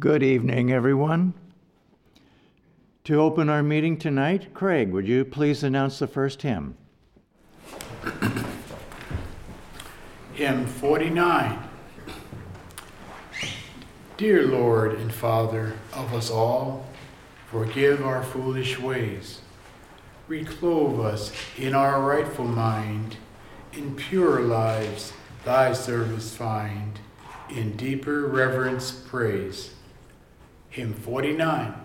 Good evening, everyone. To open our meeting tonight, Craig, would you please announce the first hymn? Hymn 49. Dear Lord and Father of us all, forgive our foolish ways. Reclothe us in our rightful mind, in pure lives thy service find, in deeper reverence praise. Hymn 49.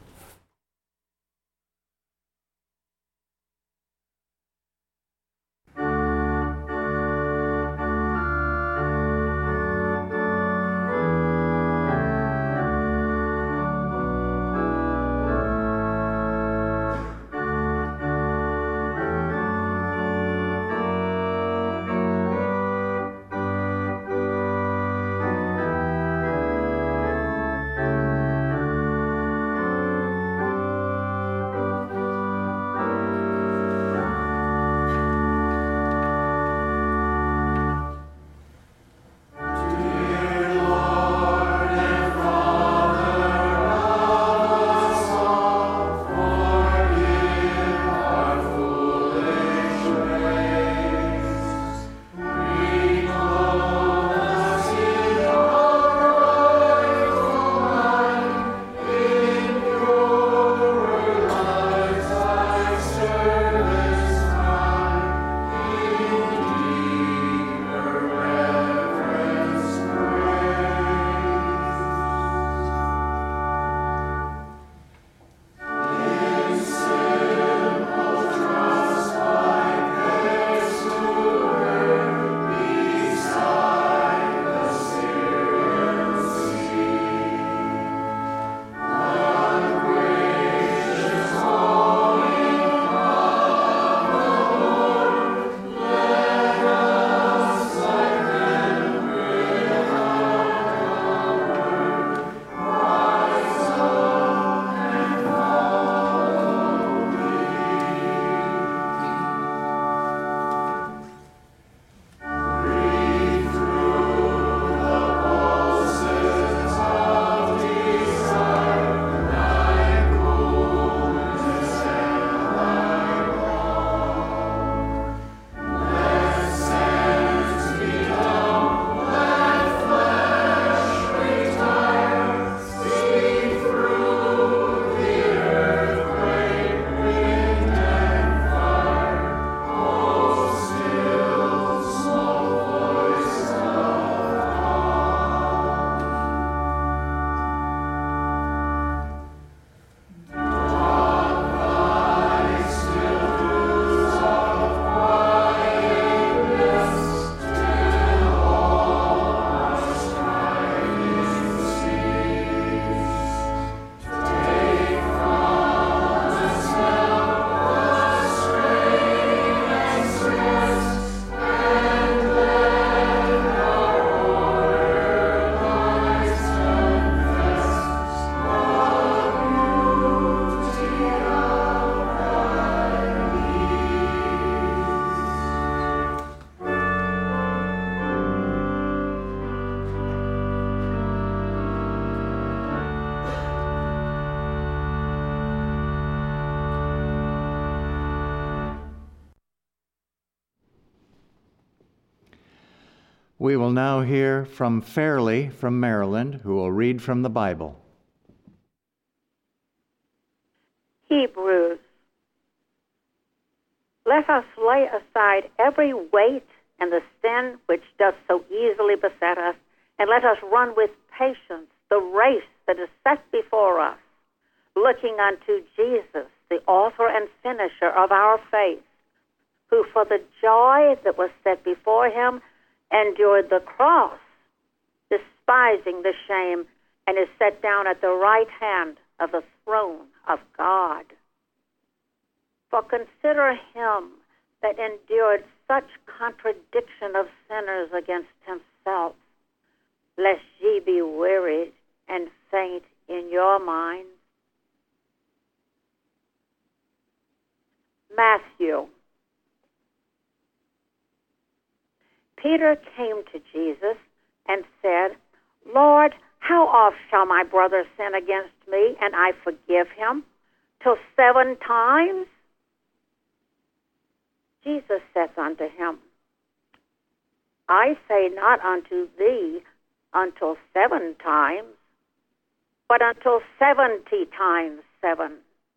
We will now hear from Fairley from Maryland, who will read from the Bible. Hebrews. Let us lay aside every weight and the sin which does so easily beset us, and let us run with patience the race that is set before us, looking unto Jesus, the author and finisher of our faith, who for the joy that was set before him endured the cross, despising the shame, and is set down at the right hand of the throne of God. For consider him that endured such contradiction of sinners against himself, lest ye be wearied and faint in your minds. Matthew. Peter came to Jesus and said, Lord, how oft shall my brother sin against me, and I forgive him? Till 7 times? Jesus saith unto him, I say not unto thee until 7 times, but until 70 times 7.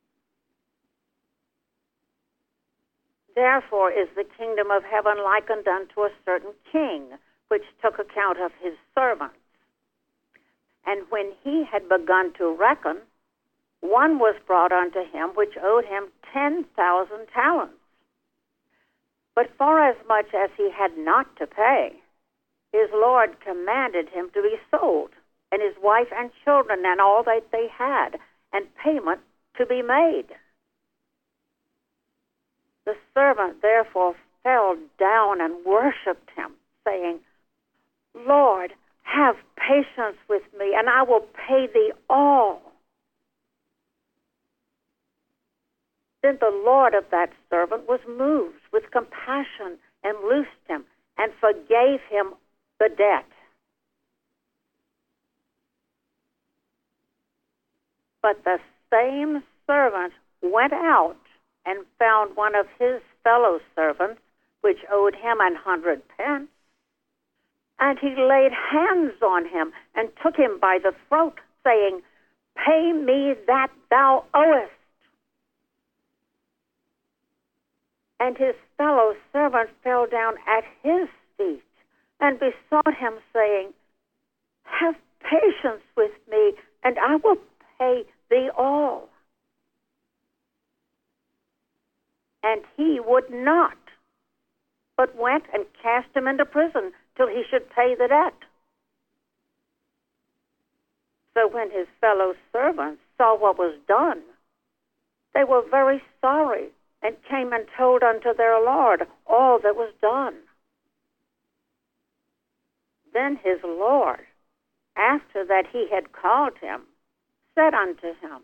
Therefore is the kingdom of heaven likened unto a certain king, which took account of his servants. And when he had begun to reckon, one was brought unto him which owed him 10,000 talents. But forasmuch as he had not to pay, his Lord commanded him to be sold, and his wife and children and all that they had, and payment to be made. The servant therefore fell down and worshipped him, saying, Lord, have patience with me, and I will pay thee all. Then the Lord of that servant was moved with compassion and loosed him and forgave him the debt. But the same servant went out and found one of his fellow servants, which owed him 100 pence. And he laid hands on him and took him by the throat, saying, Pay me that thou owest. And his fellow servant fell down at his feet and besought him, saying, Have patience with me, and I will pay thee all. And he would not, but went and cast him into prison till he should pay the debt. So when his fellow servants saw what was done, they were very sorry, and came and told unto their Lord all that was done. Then his Lord, after that he had called him, said unto him,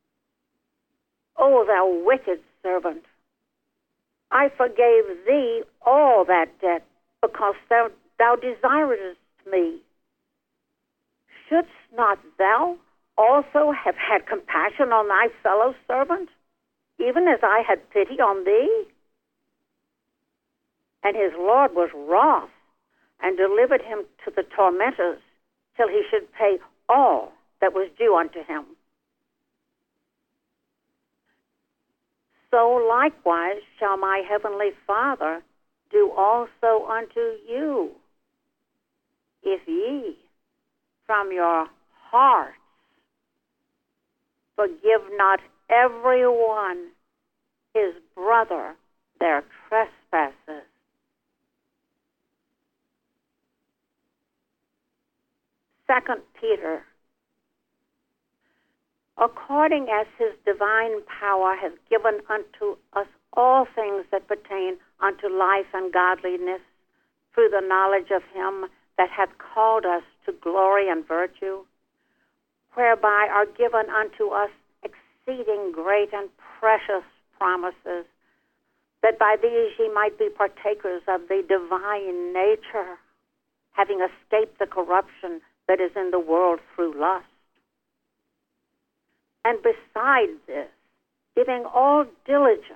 O thou wicked servant, I forgave thee all that debt, because thou desiredst me. Shouldst not thou also have had compassion on thy fellow servant, even as I had pity on thee? And his Lord was wroth, and delivered him to the tormentors, till he should pay all that was due unto him. So likewise shall my heavenly Father do also unto you, if ye from your hearts forgive not every one his brother their trespasses. Second Peter, according as his divine power has given unto us all things that pertain unto life and godliness, through the knowledge of him that hath called us to glory and virtue, whereby are given unto us exceeding great and precious promises, that by these ye might be partakers of the divine nature, having escaped the corruption that is in the world through lust. And besides this, giving all diligence,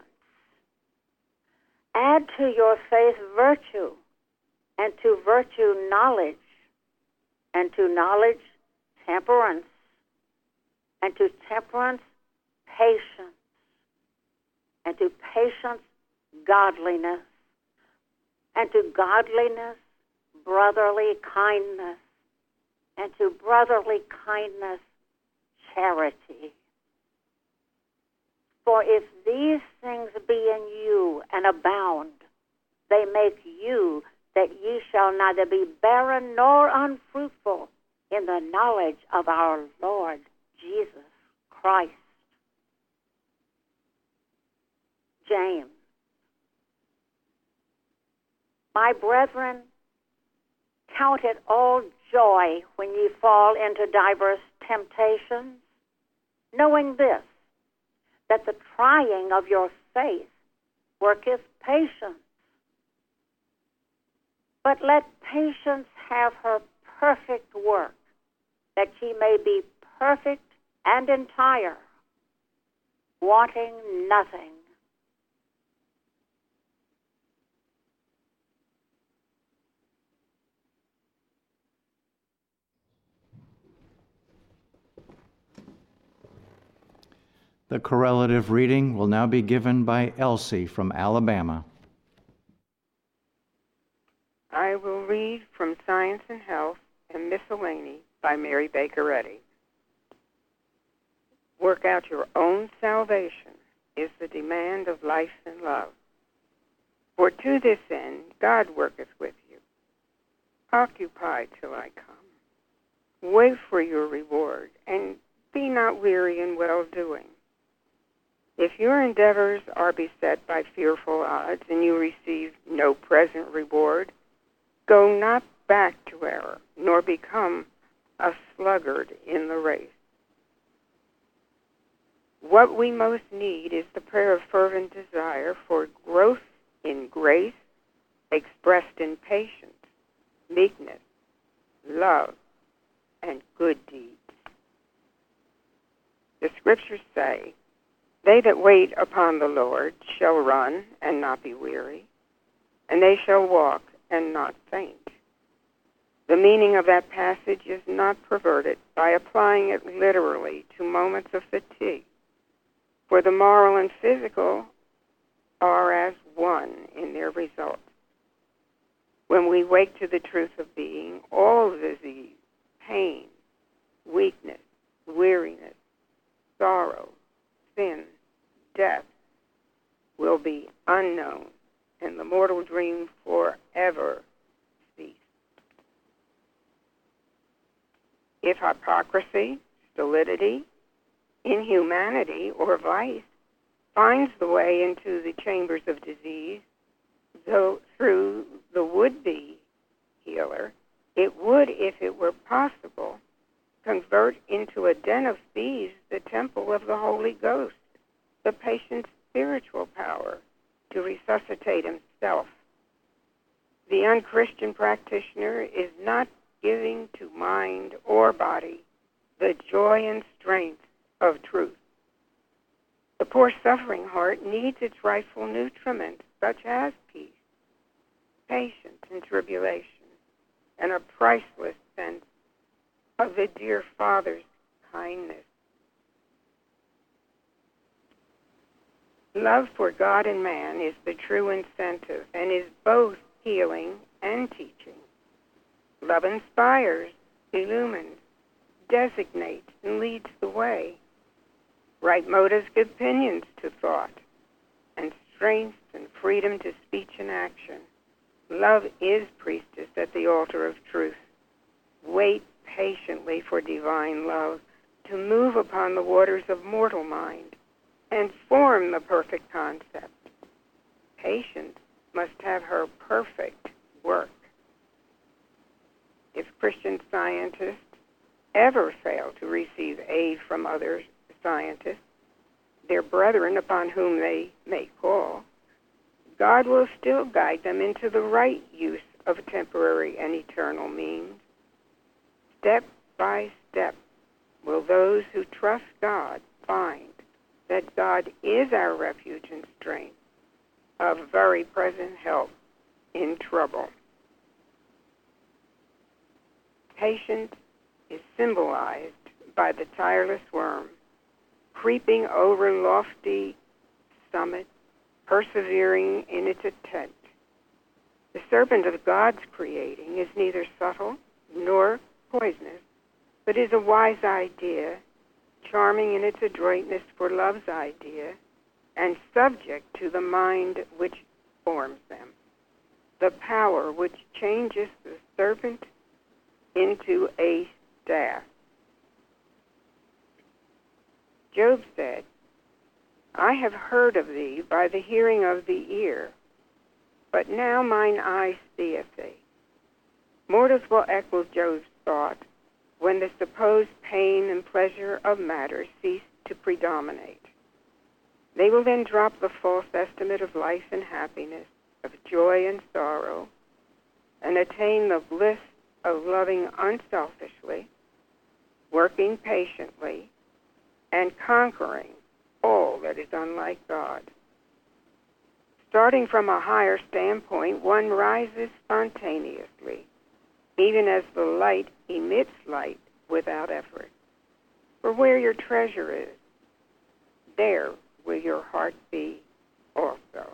add to your faith virtue, and to virtue knowledge, and to knowledge temperance, and to temperance patience, and to patience godliness, and to godliness brotherly kindness, and to brotherly kindness charity. For if these things be in you and abound, they make you that ye shall neither be barren nor unfruitful in the knowledge of our Lord Jesus Christ. James, my brethren, count it all joy when ye fall into diverse temptations, knowing this, that the trying of your faith worketh patience. But let patience have her perfect work, that ye may be perfect and entire, wanting nothing. The correlative reading will now be given by Elsie from Alabama. I will read from Science and Health and Miscellany by Mary Baker Eddy. Work out your own salvation is the demand of life and love. For to this end God worketh with you. Occupy till I come. Wait for your reward, and be not weary in well-doing. If your endeavors are beset by fearful odds, and you receive no present reward, go not back to error, nor become a sluggard in the race. What we most need is the prayer of fervent desire for growth in grace, expressed in patience, meekness, love, and good deeds. The scriptures say, "They that wait upon the Lord shall run and not be weary, and they shall walk and not faint." The meaning of that passage is not perverted by applying it literally to moments of fatigue, for the moral and physical are as one in their results. When we wake to the truth of being, all disease, pain, weakness, weariness, sorrow, sin, death will be unknown, and the mortal dream forever cease. If hypocrisy, stolidity, inhumanity, or vice finds the way into the chambers of disease, though through the would-be healer, it would, if it were possible, convert into a den of thieves the temple of the Holy Ghost, the patient's spiritual power to resuscitate himself. The unchristian practitioner is not giving to mind or body the joy and strength of truth. The poor suffering heart needs its rightful nutriment, such as peace, patience in tribulation, and a priceless sense of the dear Father's kindness. Love for God and man is the true incentive and is both healing and teaching. Love inspires, illumines, designates, and leads the way. Right motives give pinions to thought, and strength and freedom to speech and action. Love is priestess at the altar of truth. Wait patiently for divine love to move upon the waters of mortal mind and form the perfect concept. Patience must have her perfect work. If Christian scientists ever fail to receive aid from other scientists, their brethren upon whom they may call, God will still guide them into the right use of temporary and eternal means. Step by step will those who trust God find that God is our refuge and strength, a very present help in trouble. Patience is symbolized by the tireless worm, creeping over lofty summits, persevering in its attempt. The serpent of God's creating is neither subtle nor poisonous, but is a wise idea, charming in its adroitness for love's idea, and subject to the mind which forms them, the power which changes the serpent into a staff. Job said, "I have heard of thee by the hearing of the ear, but now mine eye seeth thee." Mortals will echo Job's thought when the supposed pain and pleasure of matter cease to predominate. They will then drop the false estimate of life and happiness, of joy and sorrow, and attain the bliss of loving unselfishly, working patiently, and conquering all that is unlike God. Starting from a higher standpoint, one rises spontaneously, even as the light emits light without effort. For where your treasure is, there will your heart be also.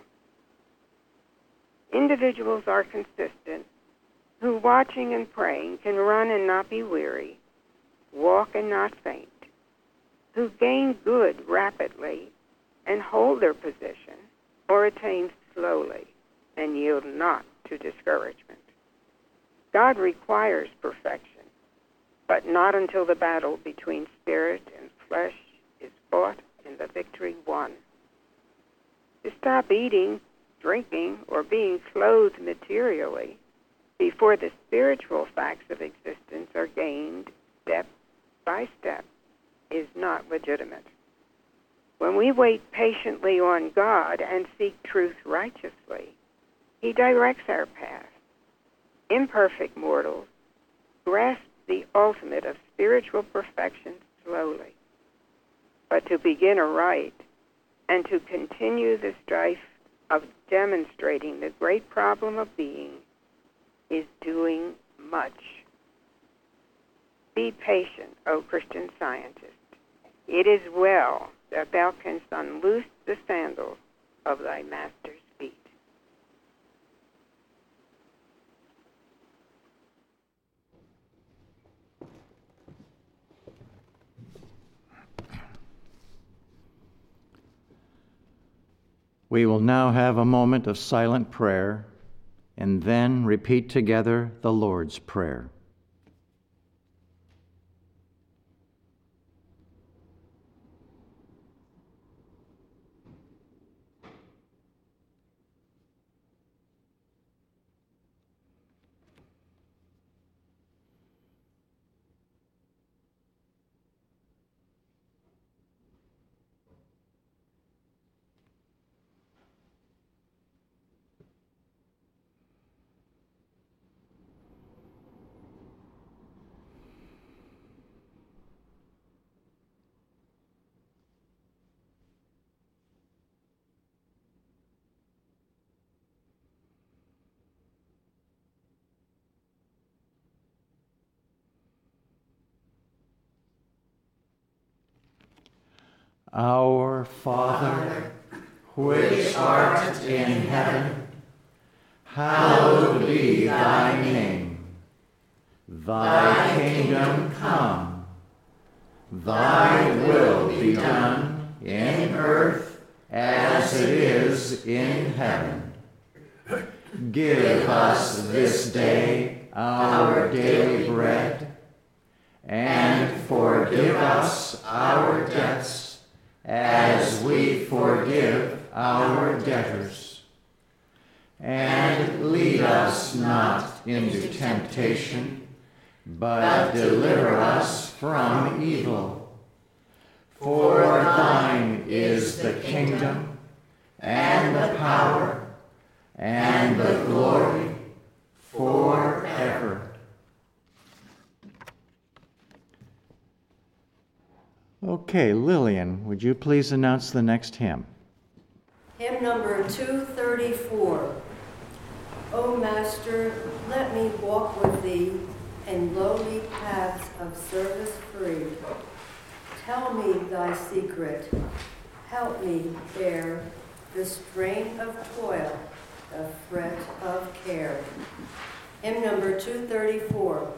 Individuals are consistent, who, watching and praying, can run and not be weary, walk and not faint, who gain good rapidly and hold their position, or attain slowly and yield not to discouragement. God requires perfection, but not until the battle between spirit and flesh is fought and the victory won. To stop eating, drinking, or being clothed materially before the spiritual facts of existence are gained step by step is not legitimate. When we wait patiently on God and seek truth righteously, He directs our path. Imperfect mortals grasp the ultimate of spiritual perfection slowly. But to begin aright and to continue the strife of demonstrating the great problem of being is doing much. Be patient, O Christian Scientist. It is well that thou canst unloose the sandals of thy master's feet. We will now have a moment of silent prayer and then repeat together the Lord's Prayer. Our Father, which art in heaven, hallowed be thy name. Thy kingdom come, thy will be done in earth as it is in heaven. Give us this day our daily bread, and forgive us our debts as we forgive our debtors. And lead us not into temptation, but deliver us from evil. For thine is the kingdom, and the power, and the glory, forever. Okay, Lillian, would you please announce the next hymn? Hymn number 234. O Master, let me walk with thee in lowly paths of service free. Tell me thy secret. Help me bear the strain of toil, the fret of care. Hymn number 234.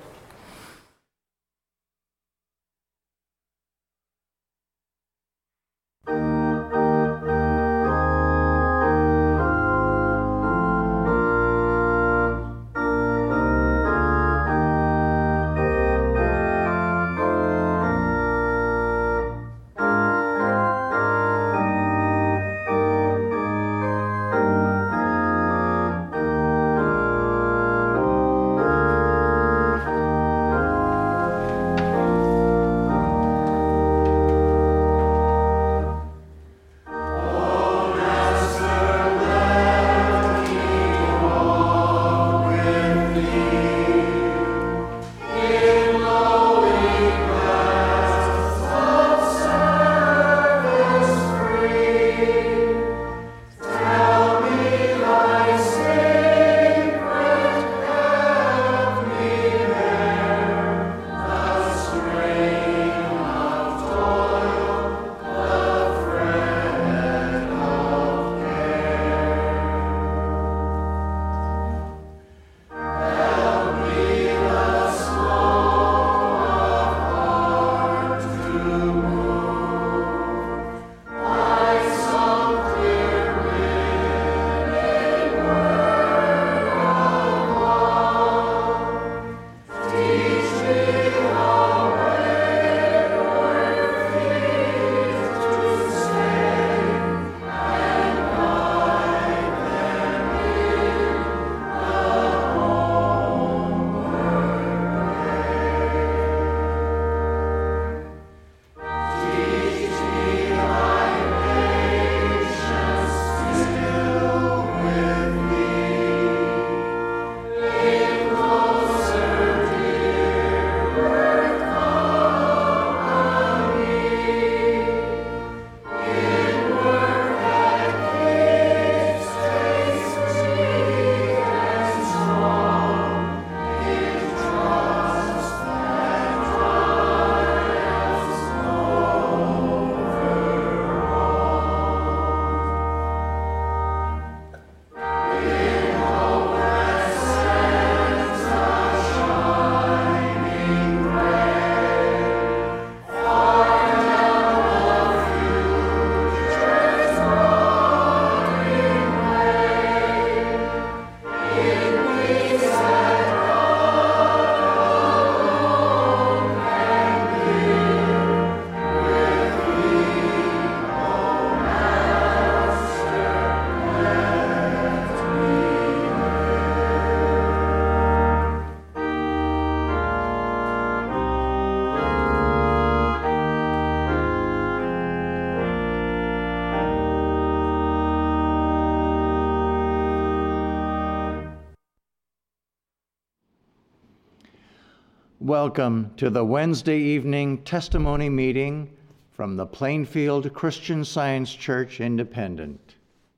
Welcome to the Wednesday evening testimony meeting from the Plainfield Christian Science Church Independent.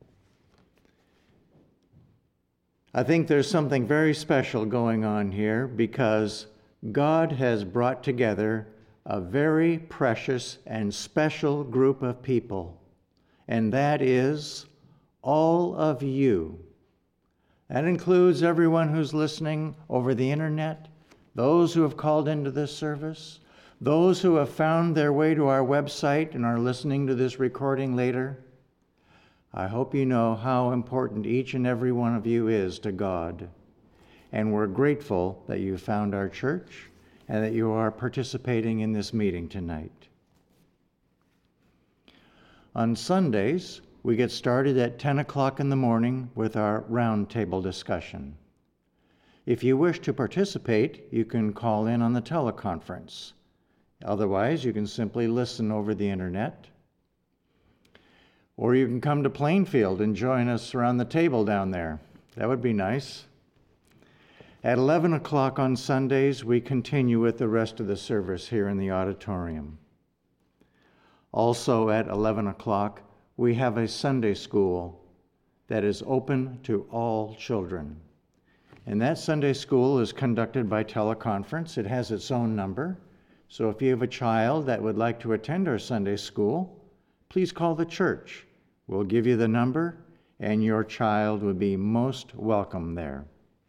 I think there's something very special going on here because God has brought together a very precious and special group of people, and that is all of you. That includes everyone who's listening over the internet, those who have called into this service, those who have found their way to our website and are listening to this recording later. I hope you know how important each and every one of you is to God. And we're grateful that you found our church and that you are participating in this meeting tonight. On Sundays, we get started at 10 o'clock in the morning with our roundtable discussion. If you wish to participate, you can call in on the teleconference. Otherwise, you can simply listen over the internet. Or you can come to Plainfield and join us around the table down there. That would be nice. At 11 o'clock on Sundays, we continue with the rest of the service here in the auditorium. Also at 11 o'clock, we have a Sunday school that is open to all children. And that Sunday school is conducted by teleconference. It has its own number. So if you have a child that would like to attend our Sunday school, please call the church. We'll give you the number, and your child would be most welcome there.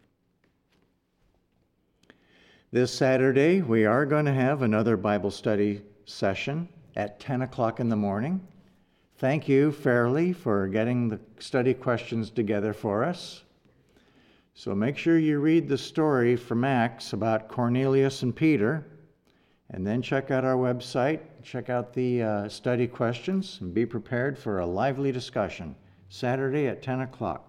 This Saturday, we are going to have another Bible study session at 10 o'clock in the morning. Thank you, Fairley, for getting the study questions together for us. So make sure you read the story from Acts about Cornelius and Peter, and then check out our website, check out the study questions, and be prepared for a lively discussion, Saturday at 10 o'clock.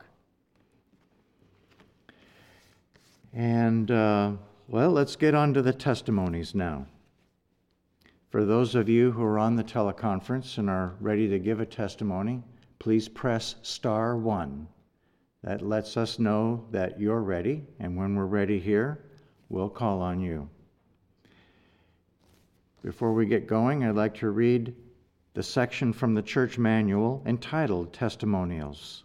And, let's get on to the testimonies now. For those of you who are on the teleconference and are ready to give a testimony, please press *1. That lets us know that you're ready, and when we're ready here, we'll call on you. Before we get going, I'd like to read the section from the church manual entitled Testimonials.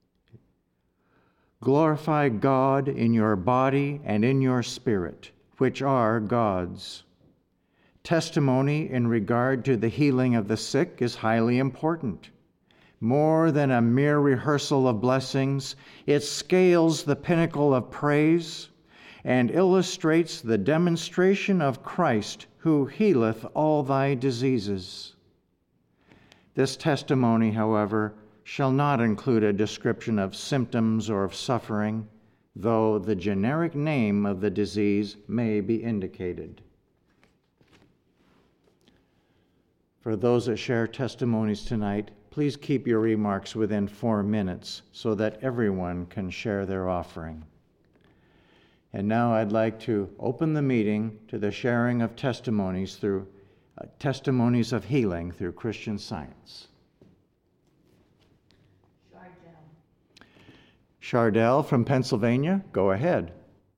Glorify God in your body and in your spirit, which are God's. Testimony in regard to the healing of the sick is highly important. More than a mere rehearsal of blessings, it scales the pinnacle of praise and illustrates the demonstration of Christ who healeth all thy diseases. This testimony, however, shall not include a description of symptoms or of suffering, though the generic name of the disease may be indicated. For those that share testimonies tonight, please keep your remarks within 4 minutes so that everyone can share their offering. And now I'd like to open the meeting to the sharing of testimonies through testimonies of healing through Christian Science. Chardell from Pennsylvania, go ahead.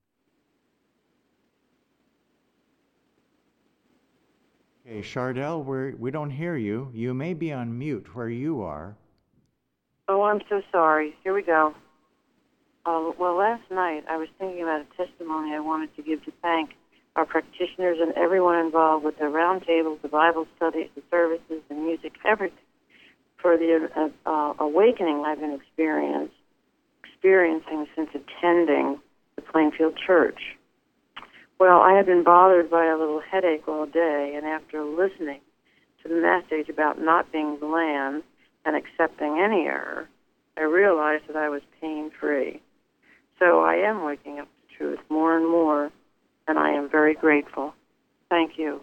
Okay, Chardell, we don't hear you. You may be on mute where you are. Oh, I'm so sorry. Here we go. Well, last night I was thinking about a testimony I wanted to give to thank our practitioners and everyone involved with the roundtables, the Bible studies, the services, the music, everything, for the awakening I've been experiencing since attending the Plainfield Church. Well, I had been bothered by a little headache all day, and after listening to the message about not being bland and accepting any error, I realized that I was pain-free. So I am waking up to truth more and more, and I am very grateful. Thank you.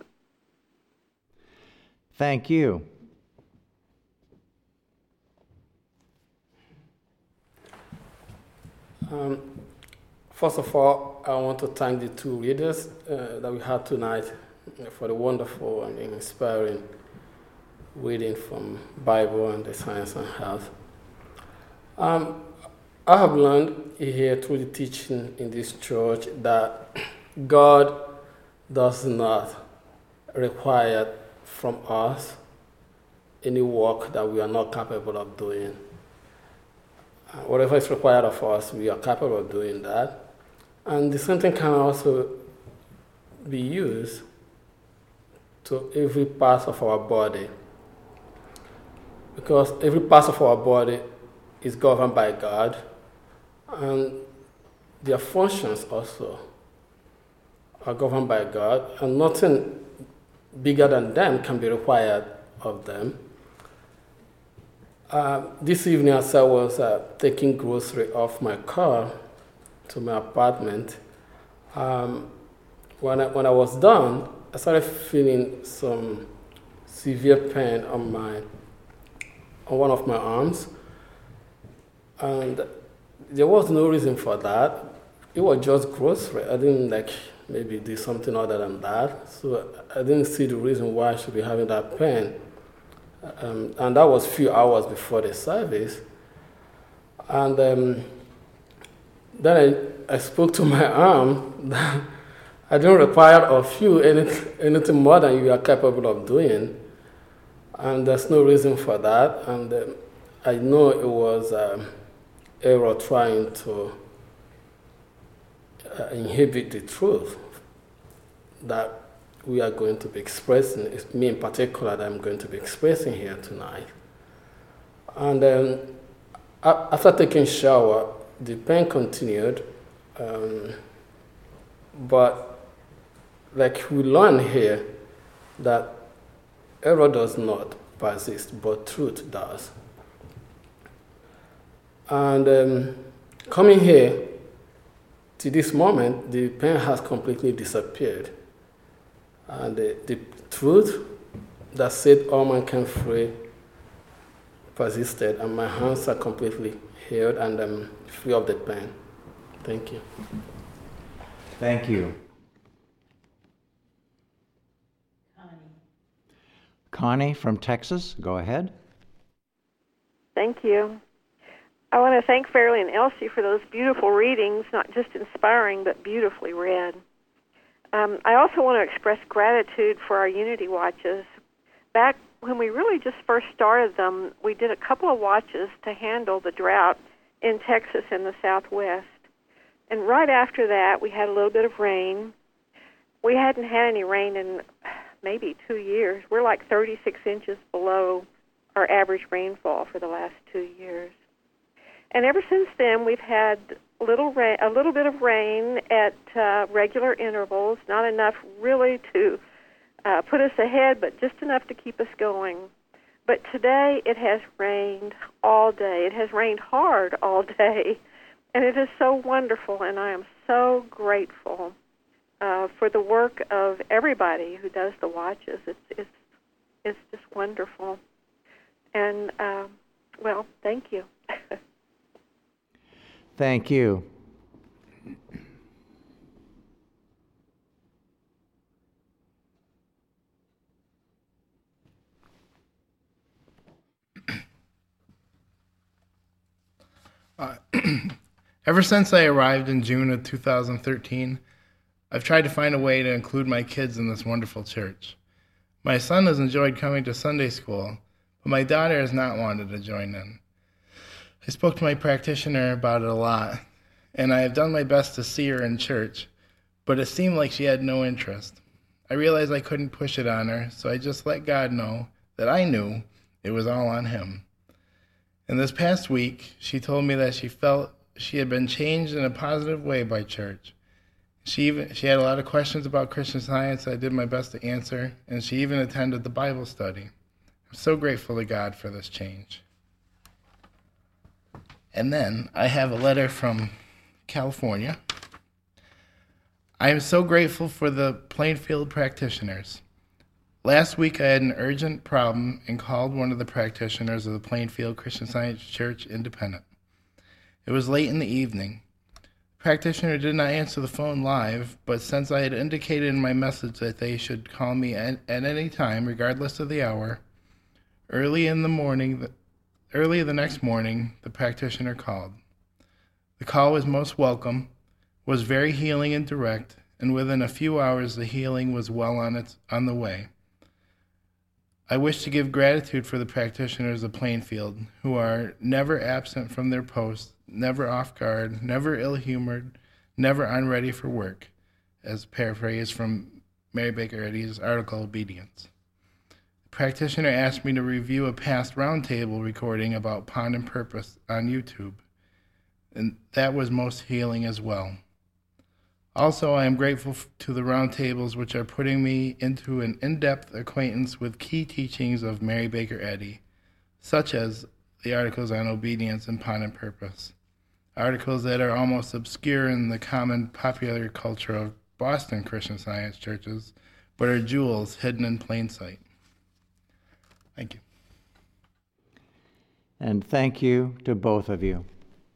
Thank you. First of all, I want to thank the two readers that we had tonight for the wonderful and inspiring reading from Bible and the Science and Health. I have learned here through the teaching in this church that God does not require from us any work that we are not capable of doing. Whatever is required of us, we are capable of doing that. And the same thing can also be used to every part of our body, because every part of our body is governed by God, and their functions also are governed by God, and nothing bigger than them can be required of them. This evening, as I was taking grocery off my car to my apartment, when I was done, I started feeling some severe pain on one of my arms, and there was no reason for that. It was just grocery. I didn't maybe do something other than that, so I didn't see the reason why I should be having that pain. And that was a few hours before the service. And then I spoke to my arm. I don't require of you anything more than you are capable of doing. And there's no reason for that. And I know it was error trying to inhibit the truth that we are going to be expressing, it's me in particular that I'm going to be expressing here tonight. And then after taking a shower, the pain continued, but like we learn here that error does not persist, but truth does. And coming here to this moment, the pain has completely disappeared. And the truth that set all mankind free persisted, and my hands are completely healed, and I'm free of the pain. Thank you. Thank you. Connie from Texas, go ahead. Thank you. I want to thank Fairley and Elsie for those beautiful readings, not just inspiring, but beautifully read. I also want to express gratitude for our Unity Watches. Back when we really just first started them, we did a couple of watches to handle the drought in Texas and the Southwest. And right after that, we had a little bit of rain. We hadn't had any rain in maybe 2 years. We're like 36 inches below our average rainfall for the last 2 years. And ever since then, we've had a little bit of rain at regular intervals, not enough really to put us ahead, but just enough to keep us going. But today it has rained all day. It has rained hard all day, and it is so wonderful, and I am so grateful for the work of everybody who does the watches. It's just wonderful. And, well, thank you. Thank you. Ever since I arrived in June of 2013, I've tried to find a way to include my kids in this wonderful church. My son has enjoyed coming to Sunday school, but my daughter has not wanted to join in. I spoke to my practitioner about it a lot, and I have done my best to see her in church, but it seemed like she had no interest. I realized I couldn't push it on her, so I just let God know that I knew it was all on him. And this past week, she told me that she felt she had been changed in a positive way by church. She had a lot of questions about Christian Science I did my best to answer, and she even attended the Bible study. I'm so grateful to God for this change. And then I have a letter from California. I am so grateful for the Plainfield practitioners. Last week I had an urgent problem and called one of the practitioners of the Plainfield Christian Science Church Independent. It was late in the evening. The practitioner did not answer the phone live, but since I had indicated in my message that they should call me at any time, regardless of the hour, early the next morning, the practitioner called. The call was most welcome, was very healing and direct, and within a few hours the healing was well on the way. I wish to give gratitude for the practitioners of Plainfield, who are never absent from their post, never off guard, never ill-humored, never unready for work, as paraphrased from Mary Baker Eddy's article, Obedience. The practitioner asked me to review a past roundtable recording about Pond and Purpose on YouTube, and that was most healing as well. Also, I am grateful to the roundtables which are putting me into an in-depth acquaintance with key teachings of Mary Baker Eddy, such as the articles on obedience and Pond and Purpose, articles that are almost obscure in the common popular culture of Boston Christian Science churches, but are jewels hidden in plain sight. Thank you. And thank you to both of you.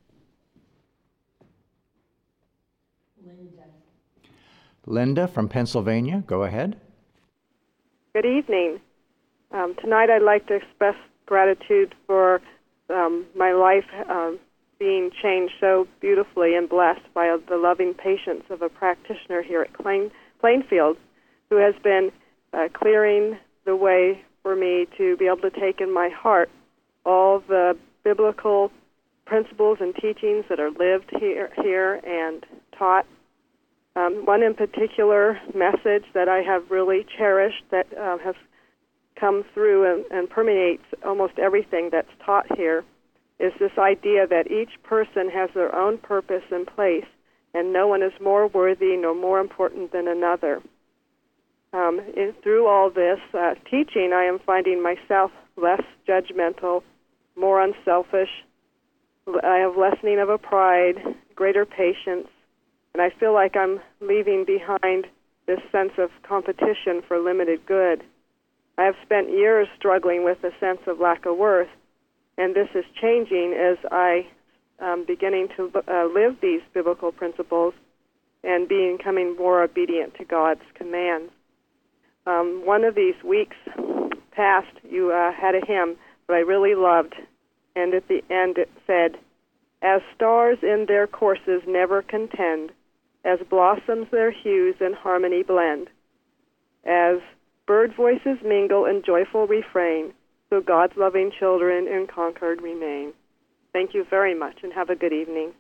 Linda from Pennsylvania, go ahead. Good evening. Tonight I'd like to express gratitude for my life being changed so beautifully and blessed by the loving patience of a practitioner here at Plainfield who has been clearing the way for me to be able to take in my heart all the biblical principles and teachings that are lived here and taught. One in particular message that I have really cherished that has come through and permeates almost everything that's taught here is this idea that each person has their own purpose and place, and no one is more worthy nor more important than another. Through all this teaching, I am finding myself less judgmental, more unselfish. I have lessening of a pride, greater patience, and I feel like I'm leaving behind this sense of competition for limited good. I have spent years struggling with a sense of lack of worth, and this is changing as I am beginning to live these biblical principles and becoming more obedient to God's commands. One of these weeks past, you had a hymn that I really loved, and at the end it said, "As stars in their courses never contend, as blossoms their hues in harmony blend, as bird voices mingle in joyful refrain, so God's loving children in concord remain." Thank you very much, and have a good evening.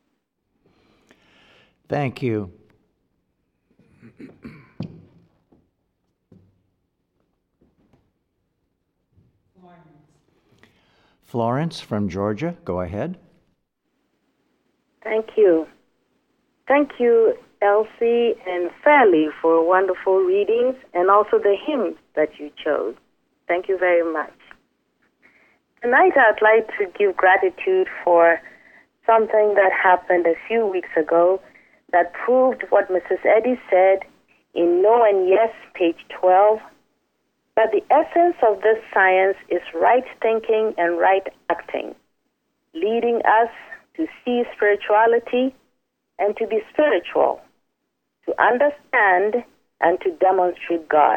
Thank you. Florence from Georgia, go ahead. Thank you. Thank you, Elsie and Sally, for wonderful readings and also the hymns that you chose. Thank you very much. Tonight I'd like to give gratitude for something that happened a few weeks ago that proved what Mrs. Eddy said in No and Yes, page 12, that the essence of this science is right thinking and right acting, leading us to see spirituality and to be spiritual, to understand and to demonstrate God.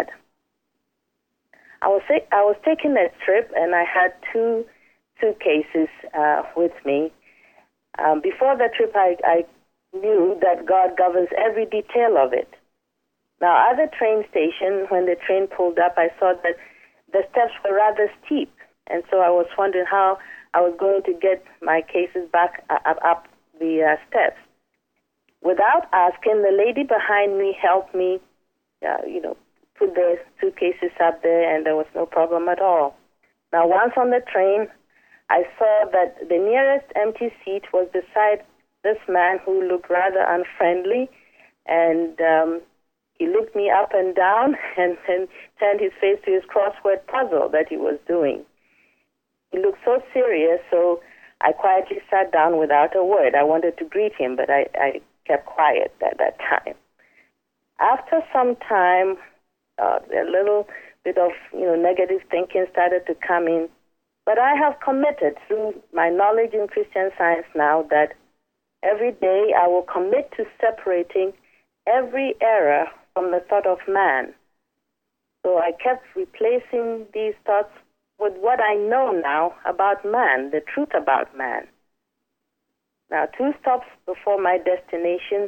I was taking a trip and I had 2 suitcases with me. Before the trip, I knew that God governs every detail of it. Now, at the train station, when the train pulled up, I saw that the steps were rather steep, and so I was wondering how I was going to get my cases back up the steps. Without asking, the lady behind me helped me, put the suitcases up there, and there was no problem at all. Now, once on the train, I saw that the nearest empty seat was beside this man who looked rather unfriendly, and he looked me up and down and then turned his face to his crossword puzzle that he was doing. He looked so serious, so I quietly sat down without a word. I wanted to greet him, but I kept quiet at that time. After some time, a little bit of negative thinking started to come in, but I have committed through my knowledge in Christian Science now that every day I will commit to separating every error from the thought of man. So I kept replacing these thoughts with what I know now about man, the truth about man. Now, 2 stops before my destination,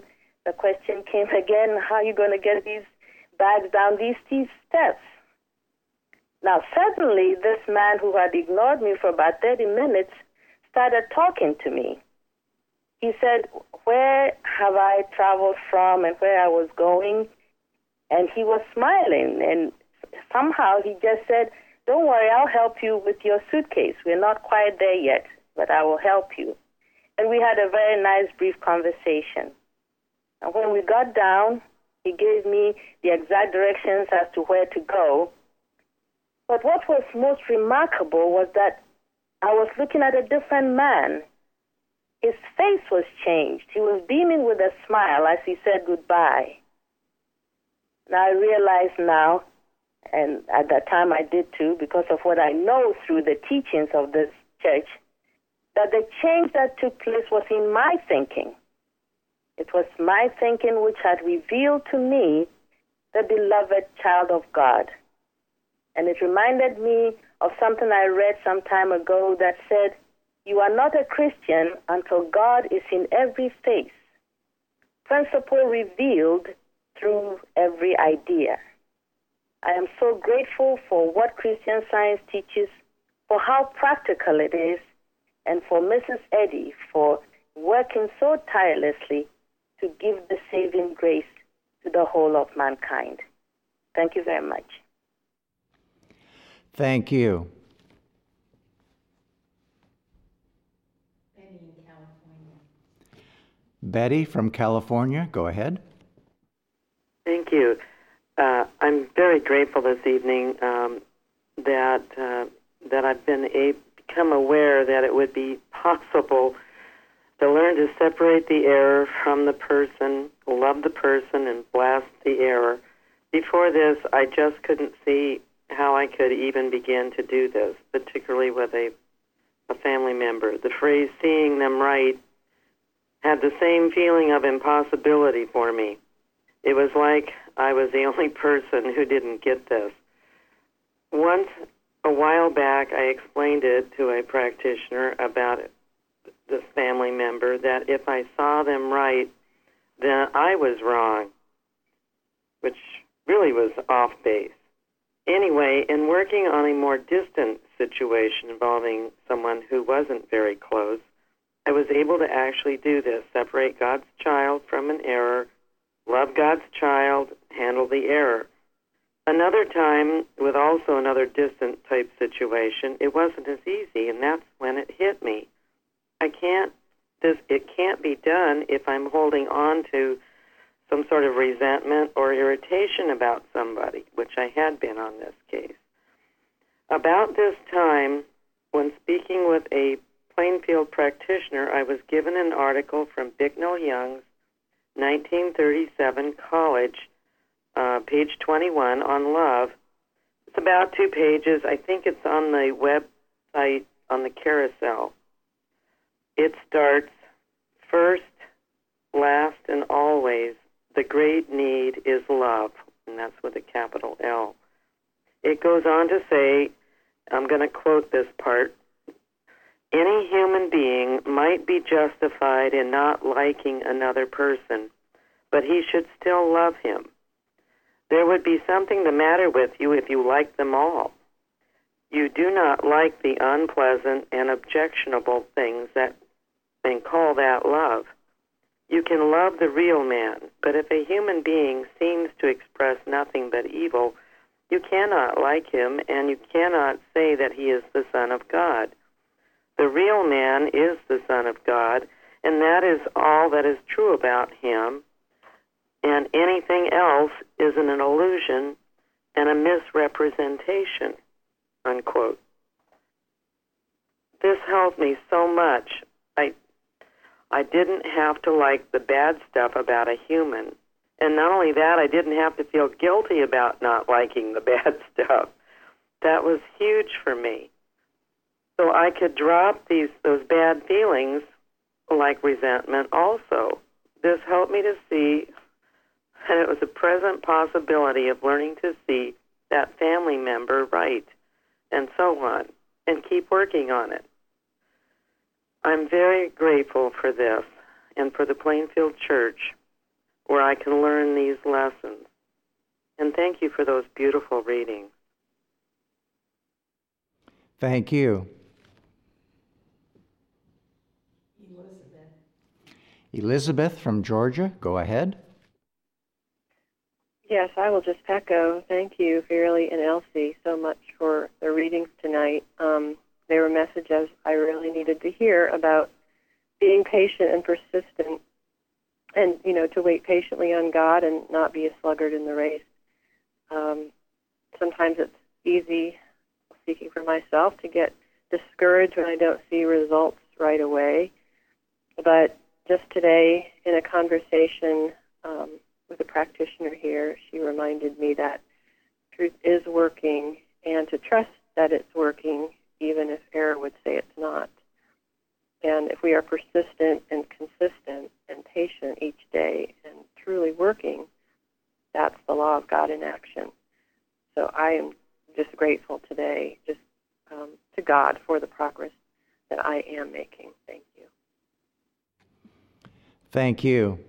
the question came again, how are you going to get these bags down these steep steps? Now, suddenly, this man who had ignored me for about 30 minutes started talking to me. He said, where have I traveled from and where I was going? And he was smiling, and somehow he just said, don't worry, I'll help you with your suitcase. We're not quite there yet, but I will help you. And we had a very nice, brief conversation. And when we got down, he gave me the exact directions as to where to go. But what was most remarkable was that I was looking at a different man. His face was changed. He was beaming with a smile as he said goodbye. Now I realize now, and at that time I did too, because of what I know through the teachings of this church, that the change that took place was in my thinking. It was my thinking which had revealed to me the beloved child of God. And it reminded me of something I read some time ago that said, you are not a Christian until God is in every face. Principle revealed through every idea. I am so grateful for what Christian Science teaches, for how practical it is, and for Mrs. Eddy for working so tirelessly to give the saving grace to the whole of mankind. Thank you very much. Thank you. Betty in California. Betty from California, go ahead. Thank you. I'm very grateful this evening that I've become aware that it would be possible to learn to separate the error from the person, love the person, and blast the error. Before this, I just couldn't see how I could even begin to do this, particularly with a family member. The phrase seeing them right had the same feeling of impossibility for me. It was like I was the only person who didn't get this. Once, a while back, I explained it to a practitioner about this family member, that if I saw them right, then I was wrong, which really was off base. Anyway, in working on a more distant situation involving someone who wasn't very close, I was able to actually do this, separate God's child from an error, love God's child, handle the error. Another time, with also another distant type situation, it wasn't as easy, and that's when it hit me. It can't be done if I'm holding on to some sort of resentment or irritation about somebody, which I had been on this case. About this time, when speaking with a Plainfield practitioner, I was given an article from Bicknell Young's 1937 College, page 21, on love. It's about 2 pages. I think it's on the website on the carousel. It starts, first, last, and always, the great need is love, and that's with a capital L. It goes on to say, I'm going to quote this part, any human being might be justified in not liking another person, but he should still love him. There would be something the matter with you if you liked them all. You do not like the unpleasant and objectionable things and call that love. You can love the real man, but if a human being seems to express nothing but evil, you cannot like him, and you cannot say that he is the Son of God. The real man is the Son of God, and that is all that is true about him, and anything else is an illusion and a misrepresentation, unquote. This helped me so much. I didn't have to like the bad stuff about a human. And not only that, I didn't have to feel guilty about not liking the bad stuff. That was huge for me. So I could drop those bad feelings like resentment also. This helped me to see, and it was a present possibility of learning to see that family member right, and so on, and keep working on it. I'm very grateful for this and for the Plainfield Church. where I can learn these lessons. And thank you for those beautiful readings. Thank you. Elizabeth from Georgia, go ahead. Yes, I will just echo. Thank you, Fairley and Elsie, so much for the readings tonight. They were messages I really needed to hear about being patient and persistent, and to wait patiently on God and not be a sluggard in the race. Sometimes it's easy, speaking for myself, to get discouraged when I don't see results right away. But just today, in a conversation with a practitioner here, she reminded me that truth is working and to trust that it's working, even if error would say it's not. And if we are persistent and consistent and patient each day and truly working, that's the law of God in action. So I am just grateful today, just to God for the progress that I am making. Thank you. Thank you.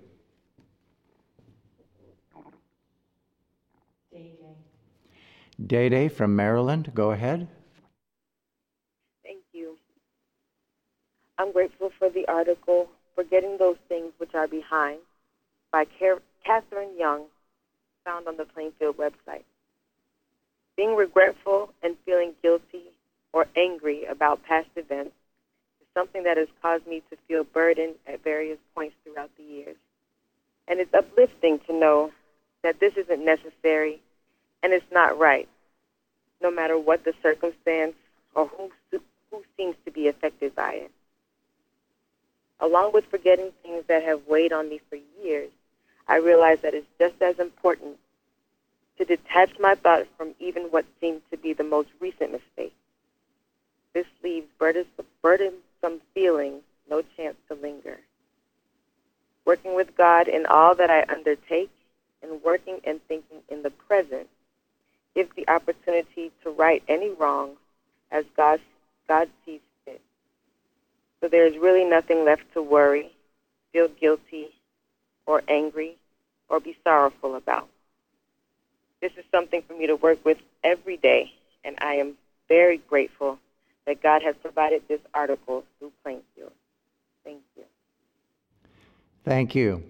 Day from Maryland, go ahead. Thank you. I'm grateful for the article, Forgetting Those Things Which Are Behind, by Catherine Young, found on the Plainfield website. Being regretful and feeling guilty or angry about past events is something that has caused me to feel burdened at various points throughout the years. And it's uplifting to know that this isn't necessary and it's not right, no matter what the circumstance or who seems to be affected by it. Along with forgetting things that have weighed on me for years, I realize that it's just as important to detach my thoughts from even what seemed to be the most recent mistake. This leaves burdensome feelings no chance to linger. Working with God in all that I undertake and working and thinking in the present gives the opportunity to right any wrongs as God sees fit. So there is really nothing left to worry, feel guilty, or angry, or be sorrowful about. This is something for me to work with every day, and I am very grateful that God has provided this article through Plainfield. Thank you. Thank you.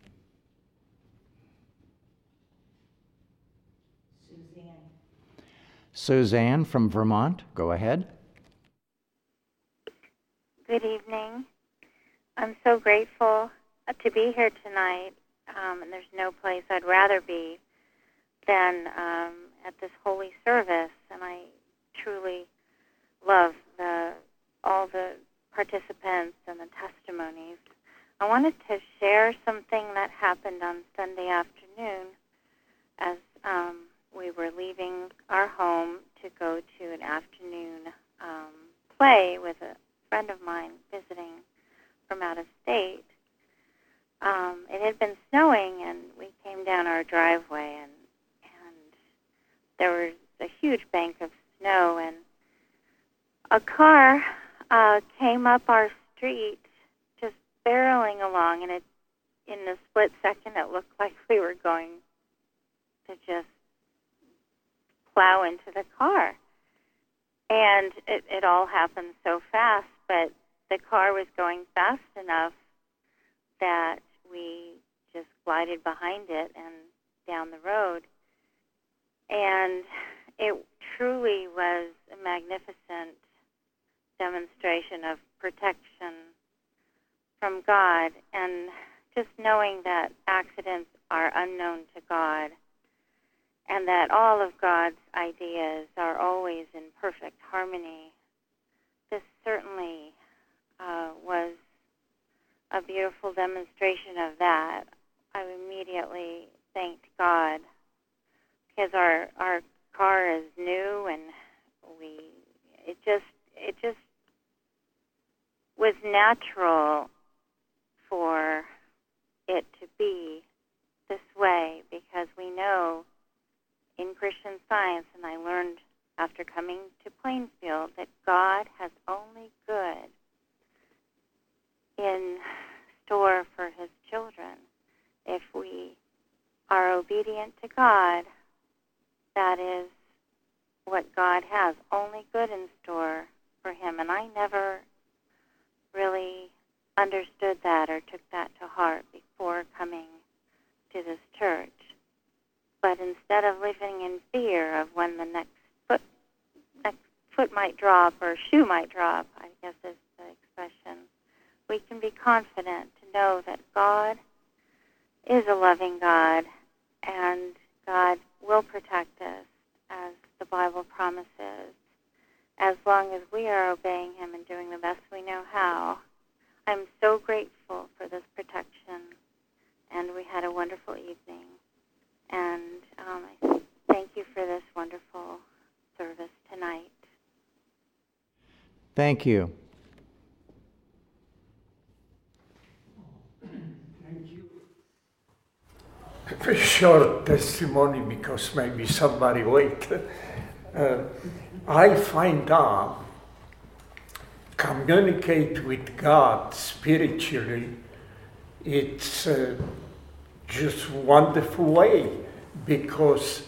Suzanne from Vermont, go ahead. Good evening. I'm so grateful to be here tonight, and there's no place I'd rather be than at this holy service, and I truly love all the participants and the testimonies. I wanted to share something that happened on Sunday afternoon as we were leaving our home to go to an afternoon play with a friend of mine visiting from out of state. It had been snowing, and we came down our driveway, and there was a huge bank of snow, and a car came up our street just barreling along, and in the split second it looked like we were going to just plow into the car. And it all happened so fast, but the car was going fast enough that we just glided behind it and down the road. And it truly was a magnificent demonstration of protection from God, and just knowing that accidents are unknown to God and that all of God's ideas are always in perfect harmony. This certainly was a beautiful demonstration of that. I immediately thanked God because our car is new, and it just was natural for it to be this way, because we know in Christian Science, and I learned after coming to Plainfield, that God has only good in store for his children if we obedient to God, that is what God has, only good in store for him. And I never really understood that or took that to heart before coming to this church. But instead of living in fear of when the next foot might drop or shoe might drop, I guess is the expression, we can be confident to know that God is a loving God, and God will protect us, as the Bible promises, as long as we are obeying him and doing the best we know how. I'm so grateful for this protection, and we had a wonderful evening. And I thank you for this wonderful service tonight. Thank you. A short testimony, because maybe somebody wait. I find out communicate with God spiritually. It's just wonderful way, because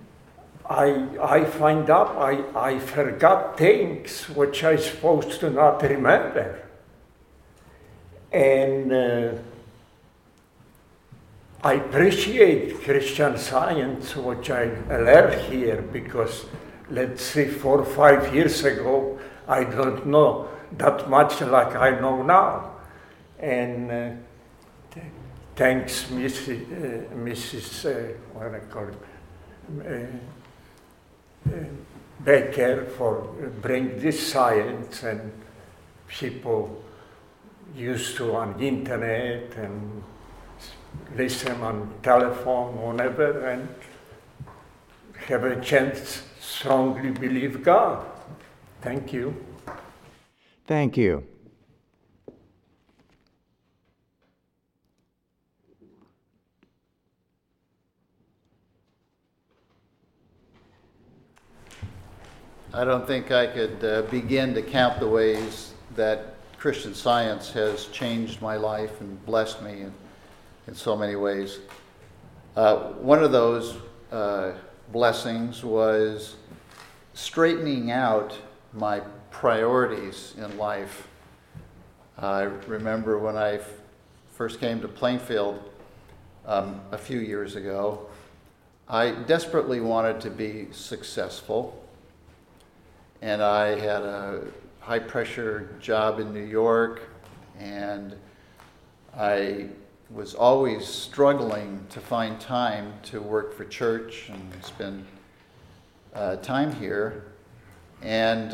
I find out I forgot things which I supposed to not remember. And I appreciate Christian Science, which I learned here, because let's say 4 or 5 years ago, I don't know that much like I know now. And thanks, Mrs. What I call it, Becker, for bring this science, and people used to on internet and listen on telephone, whatever, and have a chance strongly believe God. Thank you. Thank you. I don't think I could begin to count the ways that Christian Science has changed my life and blessed me in so many ways. One of those blessings was straightening out my priorities in life. I remember when I first came to Plainfield a few years ago, I desperately wanted to be successful, and I had a high-pressure job in New York, and I was always struggling to find time to work for church and spend time here. And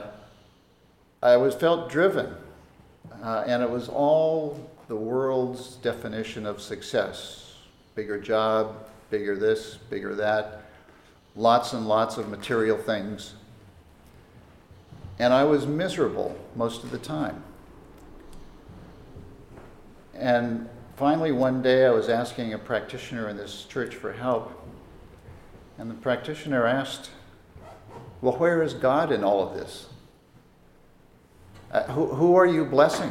I felt driven, and it was all the world's definition of success. Bigger job, bigger this, bigger that, lots and lots of material things. And I was miserable most of the time. And finally, one day I was asking a practitioner in this church for help, and the practitioner asked, well, where is God in all of this? Who are you blessing?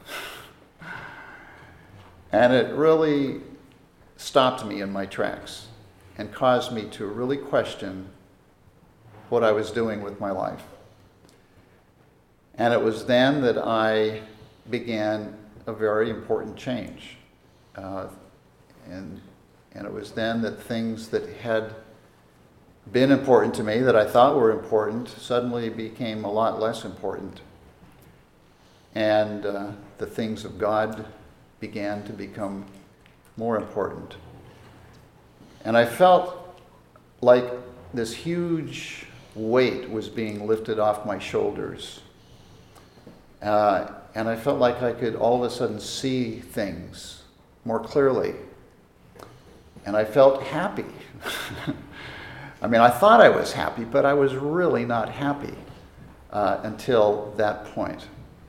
And it really stopped me in my tracks and caused me to really question what I was doing with my life. And it was then that I began a very important change. And it was then that things that had been important to me, that I thought were important, suddenly became a lot less important. And the things of God began to become more important. And I felt like this huge weight was being lifted off my shoulders. And I felt like I could all of a sudden see things more clearly. And I felt happy. I mean, I thought I was happy, but I was really not happy until that point.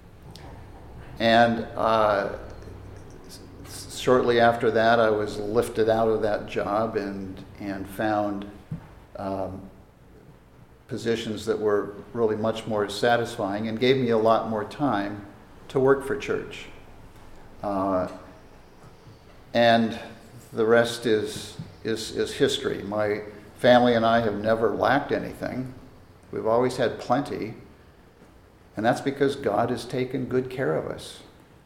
And shortly after that, I was lifted out of that job and found positions that were really much more satisfying and gave me a lot more time to work for church. And the rest is is history. My family and I have never lacked anything. We've always had plenty. And that's because God has taken good care of us.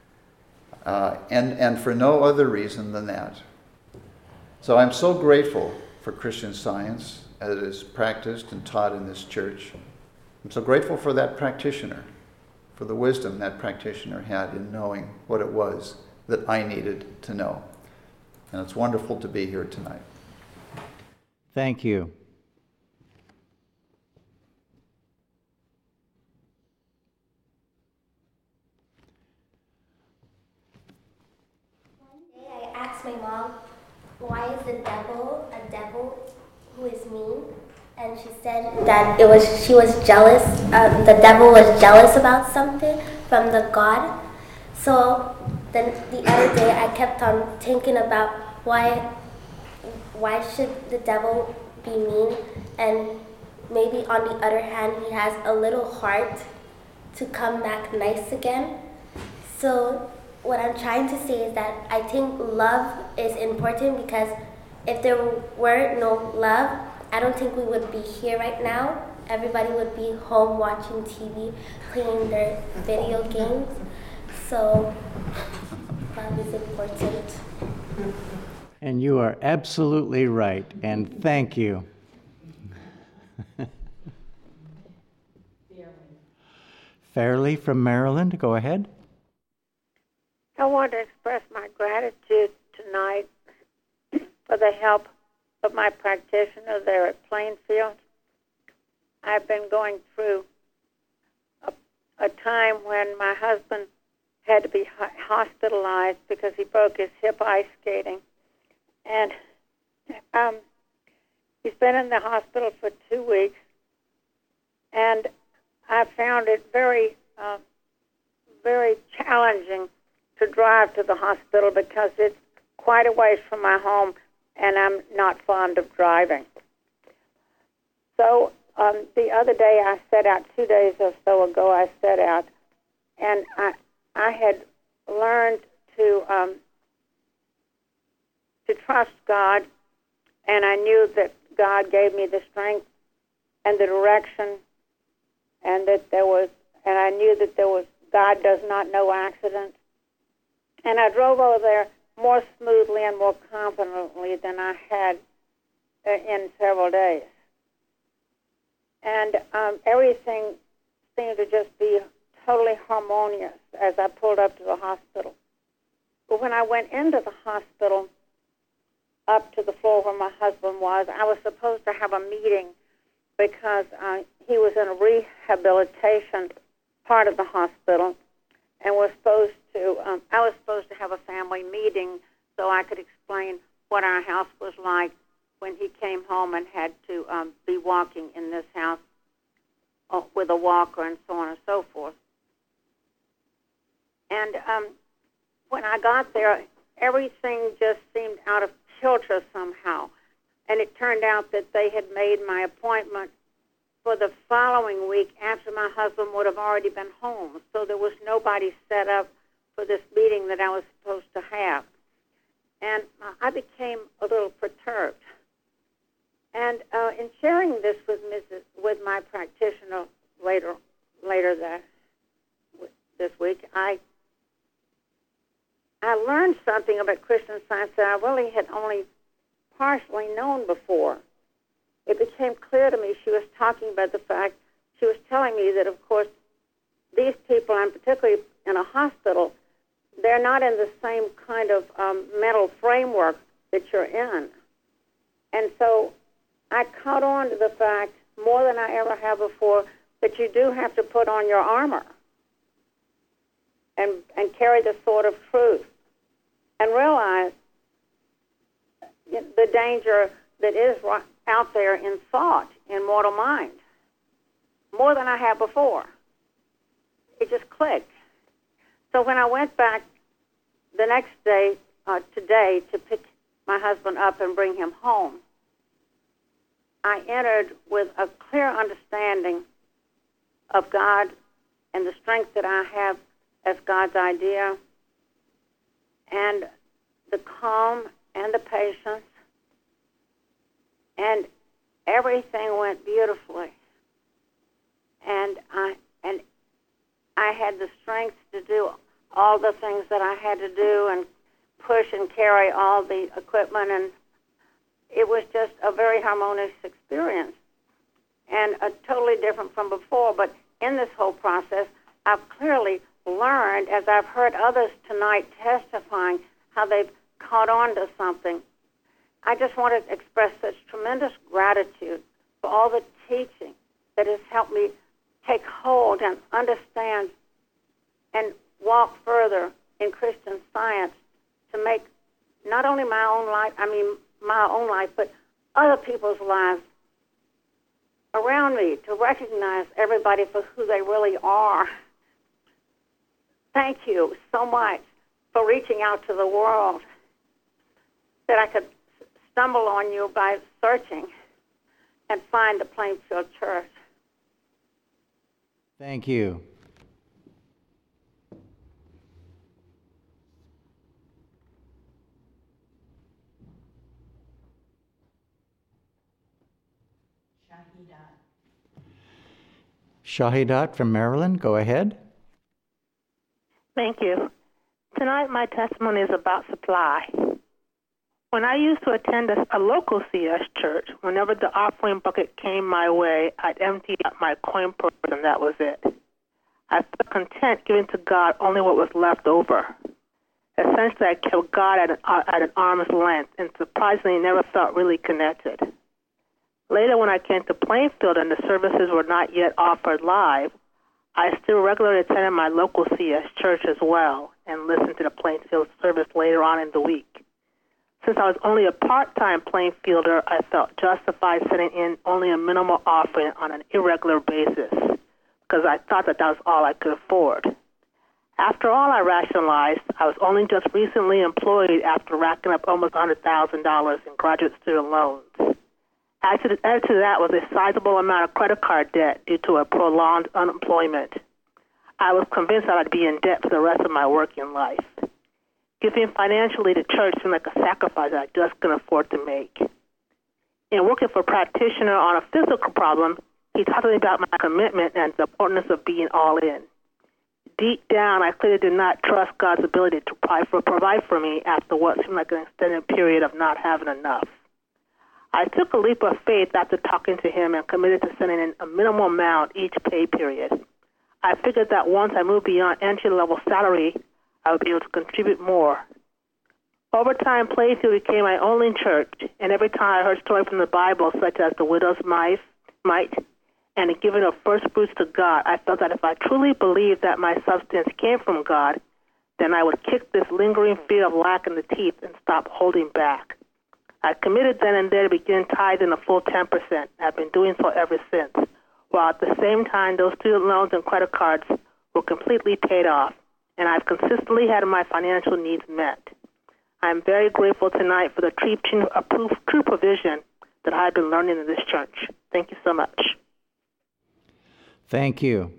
And for no other reason than that. So I'm so grateful for Christian Science as it is practiced and taught in this church. I'm so grateful for that practitioner, for the wisdom that practitioner had in knowing what it was that I needed to know. And it's wonderful to be here tonight. Thank you. I asked my mom, why is the devil a devil who is mean? And she said that she was jealous, the devil was jealous about something from the God. So then the other day I kept on thinking about why should the devil be mean? And maybe on the other hand, he has a little heart to come back nice again. So what I'm trying to say is that I think love is important, because if there were no love, I don't think we would be here right now. Everybody would be home watching TV, playing their video games. So love is important. And you are absolutely right, and thank you. Fairley from Maryland, go ahead. I want to express my gratitude tonight for the help of my practitioner there at Plainfield. I've been going through a time when my husband had to be hospitalized because he broke his hip ice skating. And he's been in the hospital for 2 weeks. And I found it very, very challenging to drive to the hospital because it's quite a ways from my home, and I'm not fond of driving. So the other day I set out, 2 days or so ago I set out, and I had learned to trust God, and I knew that God gave me the strength and the direction, and I knew that God does not know accidents. And I drove over there more smoothly and more confidently than I had in several days. And everything seemed to just be totally harmonious as I pulled up to the hospital. But when I went into the hospital, up to the floor where my husband was, I was supposed to have a meeting because he was in a rehabilitation part of the hospital, and I was supposed to have a family meeting so I could explain what our house was like when he came home and had to be walking in this house with a walker and so on and so forth. And when I got there, everything just seemed out of kilter somehow. And it turned out that they had made my appointment for the following week after my husband would have already been home. So there was nobody set up for this meeting that I was supposed to have. And I became a little perturbed. And in sharing this with my practitioner later this week, I learned something about Christian Science that I really had only partially known before. It became clear to me she was talking about the fact, she was telling me that, of course, these people, and particularly in a hospital, they're not in the same kind of mental framework that you're in. And so I caught on to the fact, more than I ever have before, that you do have to put on your armor and carry the sword of truth and realize the danger that is out there in thought, in mortal mind, more than I have before. It just clicked. So when I went back the next day, today, to pick my husband up and bring him home, I entered with a clear understanding of God and the strength that I have as God's idea, and the calm and the patience and everything went beautifully. And I had the strength to do all the things that I had to do and push and carry all the equipment, and it was just a very harmonious experience and totally different from before. But in this whole process, I've clearly learned, as I've heard others tonight testifying how they've caught on to something. I just want to express such tremendous gratitude for all the teaching that has helped me take hold and understand and walk further in Christian Science to make not only my own life, but other people's lives around me, to recognize everybody for who they really are. Thank you so much for reaching out to the world, that I could stumble on you by searching and find the Plainfield Church. Thank you. Shahidat from Maryland, go ahead. Thank you. Tonight my testimony is about supply. When I used to attend a local CS church, whenever the offering bucket came my way, I'd empty out my coin purse and that was it. I felt content giving to God only what was left over. Essentially, I kept God at an arm's length and surprisingly never felt really connected. Later, when I came to Plainfield and the services were not yet offered live, I still regularly attended my local CS church as well and listened to the Plainfield service later on in the week. Since I was only a part-time Plainfielder, I felt justified sending in only a minimal offering on an irregular basis because I thought that was all I could afford. After all, I rationalized, I was only just recently employed after racking up almost $100,000 in graduate student loans. Added to that was a sizable amount of credit card debt due to a prolonged unemployment. I was convinced that I'd be in debt for the rest of my working life. Giving financially to church seemed like a sacrifice that I just couldn't afford to make. In working for a practitioner on a physical problem, he talked to me about my commitment and the importance of being all in. Deep down, I clearly did not trust God's ability to provide for me after what seemed like an extended period of not having enough. I took a leap of faith after talking to him and committed to sending in a minimal amount each pay period. I figured that once I moved beyond entry-level salary, I would be able to contribute more. Over time, Plainfield became my only church, and every time I heard stories from the Bible, such as the widow's mite, and the giving of first fruits to God, I felt that if I truly believed that my substance came from God, then I would kick this lingering fear of lack in the teeth and stop holding back. I committed then and there to begin tithing a full 10%. I've been doing so ever since, while at the same time those student loans and credit cards were completely paid off, and I've consistently had my financial needs met. I'm very grateful tonight for the true provision that I've been learning in this church. Thank you so much. Thank you.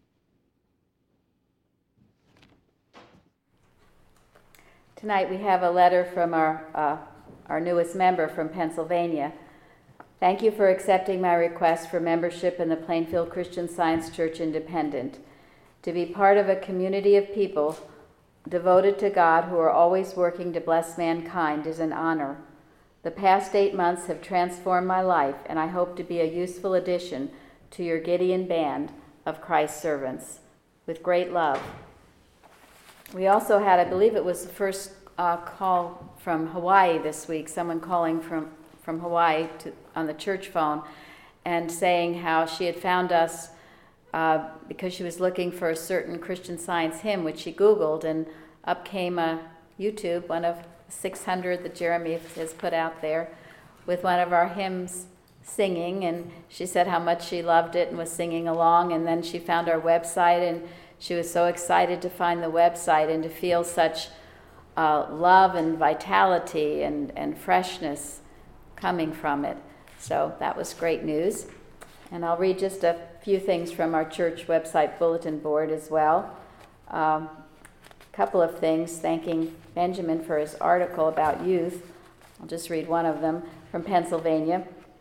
Tonight we have a letter from our newest member from Pennsylvania. Thank you for accepting my request for membership in the Plainfield Christian Science Church Independent. To be part of a community of people devoted to God who are always working to bless mankind is an honor. The past 8 months have transformed my life, and I hope to be a useful addition to your Gideon band of Christ's servants. With great love. We also had, I believe it was the first call from Hawaii this week, someone calling from Hawaii on the church phone and saying how she had found us because she was looking for a certain Christian Science hymn, which she Googled, and up came YouTube, one of 600 that Jeremy has put out there, with one of our hymns singing, and she said how much she loved it and was singing along, and then she found our website, and she was so excited to find the website and to feel such love and vitality and freshness coming from it. So that was great news. And I'll read just a few things from our church website bulletin board as well. A couple of things, thanking Benjamin for his article about youth. I'll just read one of them from Pennsylvania.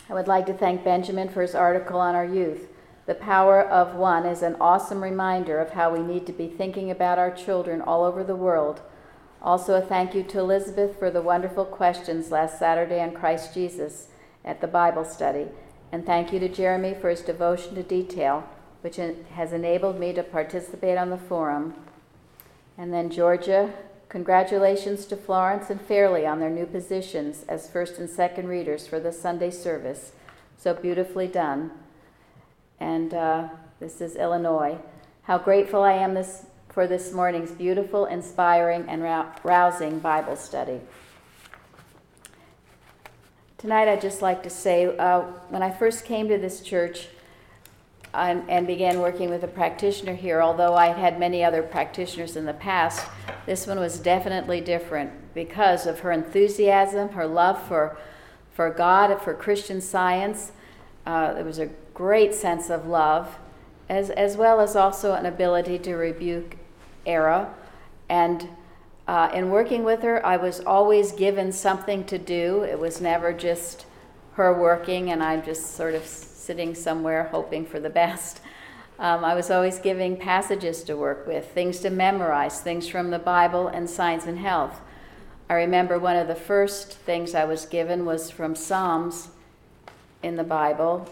I would like to thank Benjamin for his article on our youth. The Power of One is an awesome reminder of how we need to be thinking about our children all over the world. Also, a thank you to Elizabeth for the wonderful questions last Saturday on Christ Jesus at the Bible study. And thank you to Jeremy for his devotion to detail, which has enabled me to participate on the forum. And then Georgia, congratulations to Florence and Fairley on their new positions as first and second readers for the Sunday service. So beautifully done. And this is Illinois. How grateful I am for this morning's beautiful, inspiring, and rousing Bible study. Tonight I'd just like to say, when I first came to this church and began working with a practitioner here, although I had many other practitioners in the past, this one was definitely different because of her enthusiasm, her love for God, for Christian Science. There was a great sense of love, as well as also an ability to rebuke error. And in working with her, I was always given something to do. It was never just her working and I'm just sort of sitting somewhere hoping for the best. I was always giving passages to work with, things to memorize, things from the Bible and Science and Health. I remember one of the first things I was given was from Psalms in the Bible,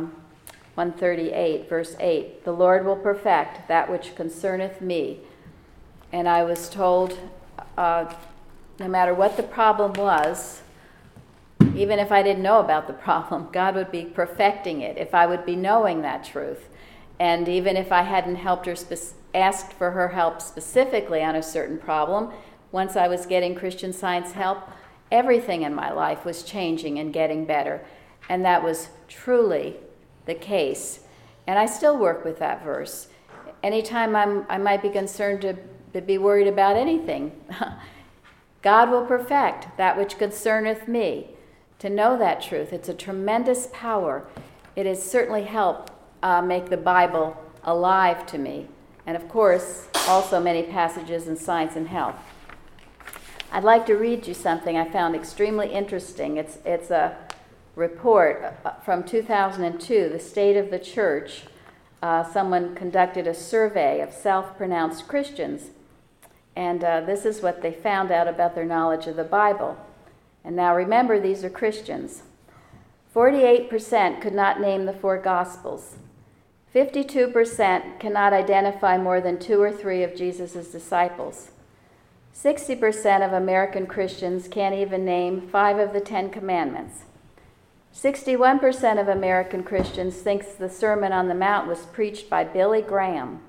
138, verse 8. The Lord will perfect that which concerneth me. And I was told, no matter what the problem was, even if I didn't know about the problem, God would be perfecting it if I would be knowing that truth. And even if I hadn't helped her, asked for her help specifically on a certain problem, once I was getting Christian Science help, everything in my life was changing and getting better. And that was truly the case. And I still work with that verse. Anytime I might be concerned to be worried about anything, God will perfect that which concerneth me. To know that truth, it's a tremendous power. It has certainly helped make the Bible alive to me. And of course, also many passages in Science and Health. I'd like to read you something I found extremely interesting. It's a report from 2002, the State of the Church. Someone conducted a survey of self-pronounced Christians. And this is what they found out about their knowledge of the Bible. And now remember, these are Christians. 48% could not name the 4 Gospels. 52% cannot identify more than 2 or 3 of Jesus' disciples. 60% of American Christians can't even name 5 of the 10 Commandments. 61% of American Christians thinks the Sermon on the Mount was preached by Billy Graham.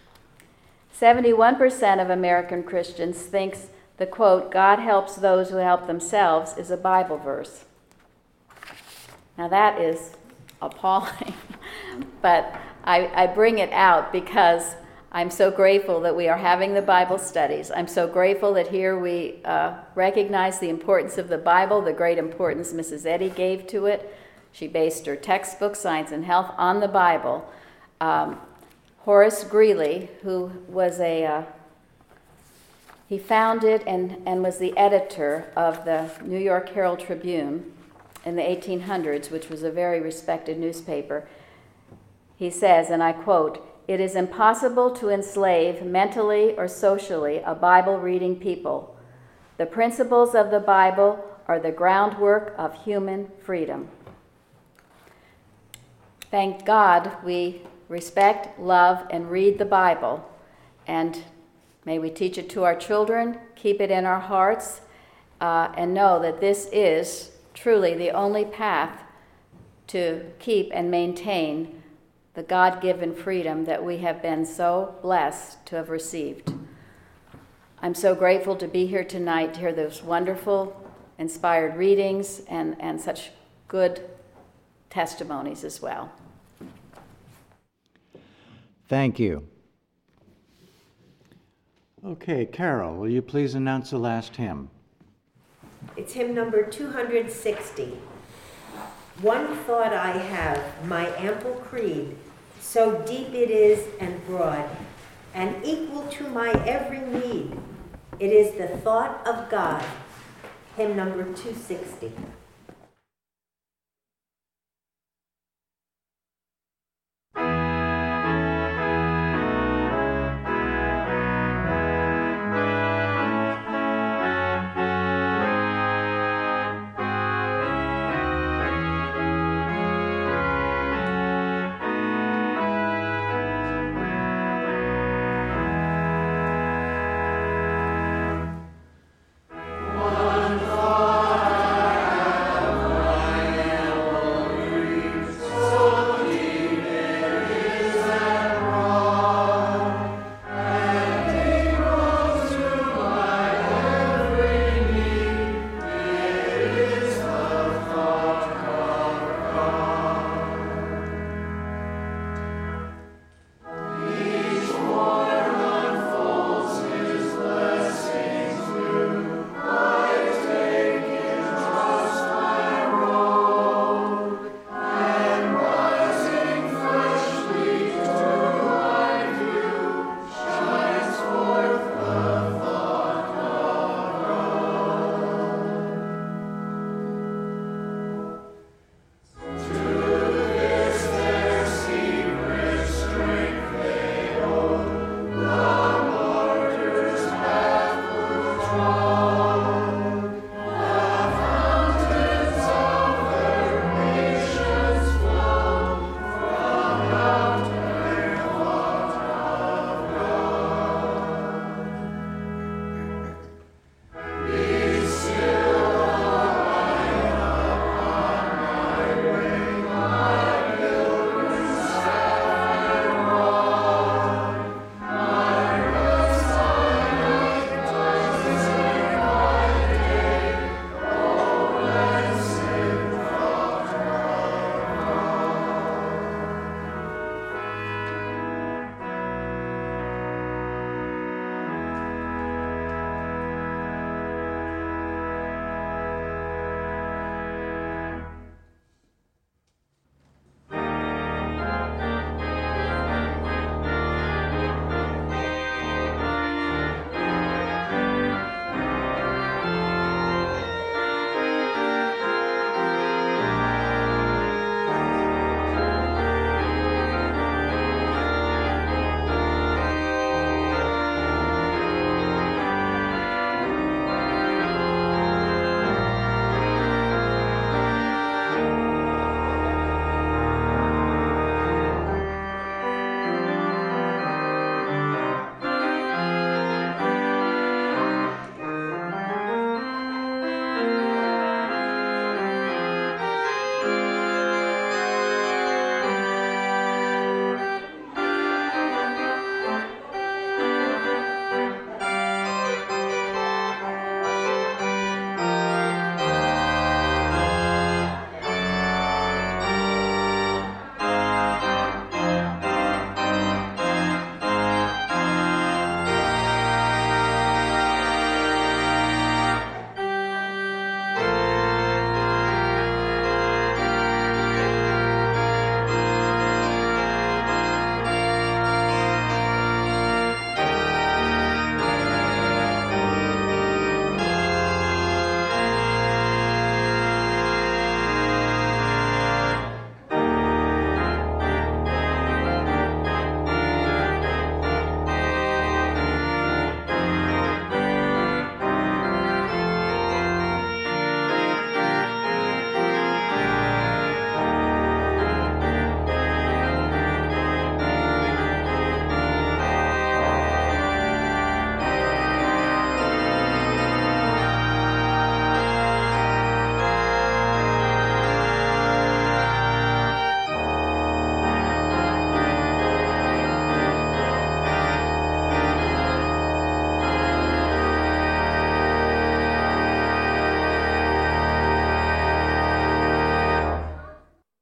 71% of American Christians thinks the quote, God helps those who help themselves, is a Bible verse. Now that is appalling, but I bring it out because I'm so grateful that we are having the Bible studies. I'm so grateful that here we recognize the importance of the Bible, the great importance Mrs. Eddy gave to it. She based her textbook, Science and Health, on the Bible. Horace Greeley, who was he founded and was the editor of the New York Herald Tribune in the 1800s, which was a very respected newspaper. He says, and I quote, "It is impossible to enslave mentally or socially a Bible-reading people. The principles of the Bible are the groundwork of human freedom." Thank God we respect, love, and read the Bible. And may we teach it to our children, keep it in our hearts, and know that this is truly the only path to keep and maintain the God-given freedom that we have been so blessed to have received. I'm so grateful to be here tonight to hear those wonderful, inspired readings and such good testimonies as well. Thank you. Okay, Carol, will you please announce the last hymn? It's hymn number 260. One thought I have, my ample creed, so deep it is and broad, and equal to my every need. It is the thought of God. Hymn number 260.